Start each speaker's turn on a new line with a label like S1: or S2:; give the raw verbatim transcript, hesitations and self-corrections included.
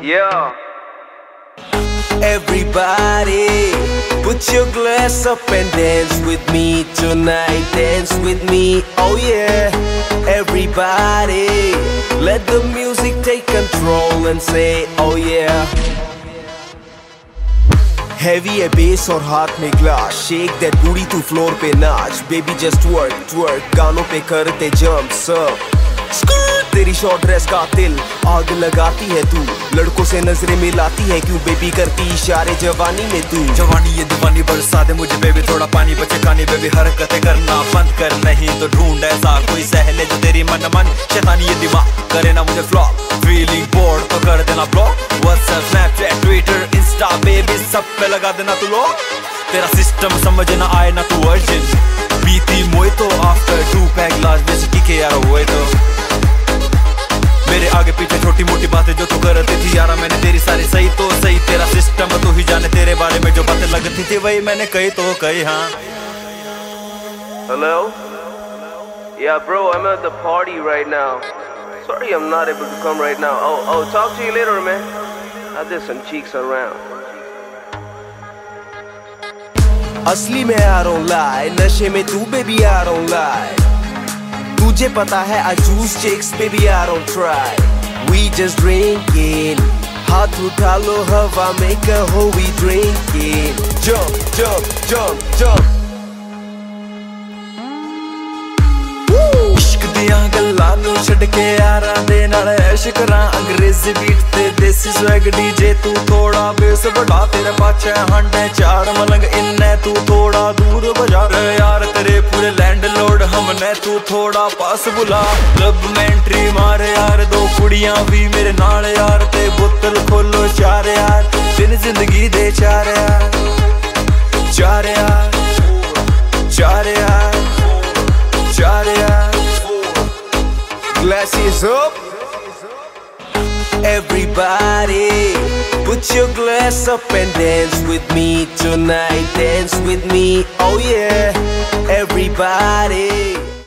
S1: Yeah. Everybody, put your glass up and dance with me tonight. Dance with me, oh yeah. Everybody, let the music take control and say, oh yeah. Heavy है bass और हाथ में glass. Shake that booty to floor पे नाच. Baby just twerk, twerk. गानों पे करते jumps up. तेरी शॉर्ट ड्रेस का तिल आग लगाती है तू, लड़कों से नजरें मिलाती है क्यों बेबी, करती इशारे जवानी में तू।
S2: जवानी ये दीवानी बरसा दे मुझे बेबी, थोड़ा पानी बचे खानी बेबी, हरकतें करना बंद कर, नहीं तो ढूंढ ऐसा कोई सहले जो तेरी मन मन शैतानी ये दिमाग करे ना मुझे फ्लॉप। फीलिंग बोर्ड तो कर देना block, WhatsApp Snapchat Twitter Insta baby सब पे लगा देना तू लोग। तेरा सिस्टम समझ ना आए ना तू अर्जेंट, पीती मोए तो आफ्टर टू पैक ग्लास बेसिकी के यार हुए तो मेरे आगे पीछे छोटी मोटी बातें जो तू करती थी यारा, मैंने तेरी सारी सही तो सही, तेरा सिस्टम तू ही जाने, तेरे बारे में जो बातें लगती थी वही मैंने कही तो कही। हाँ
S1: Hello? Yeah bro, I'm at the party right now. Sorry I'm not able to come right now. Oh, oh, talk to you later man. I did some cheeks around. असली में I don't lie, नशे में तू baby I don't lie. तुझे पता है I choose chicks baby I don't try. We just drinking, हाथ उठा लो हवा में कहो we drinking. Jump, jump, jump, jump.
S2: इश्क दियां गल्लां नूं छड्ड के यारां दे नाल ऐश करां, अंग्रेजी बीट ते देसी स्वैग डीजे तू थोड़ा बेस बढ़ा, तेरे पाछे हंडे चार मलंग इन्ने तू थोड़ा दूर बजा यार, तेरे पूरे लैंडलॉर्ड हमने तू थोड़ा पास बुला। क्लब में एंट्री मारे यार, दो कुड़ियां भी मेरे नाल यार, ते बोतल खोलो चार यार, दिन जिंदगी दे चार यार, चार यार, चार यार, चार यार।
S1: Glasses up. Everybody, put your glass up and dance with me tonight. Dance with me, oh yeah. Everybody.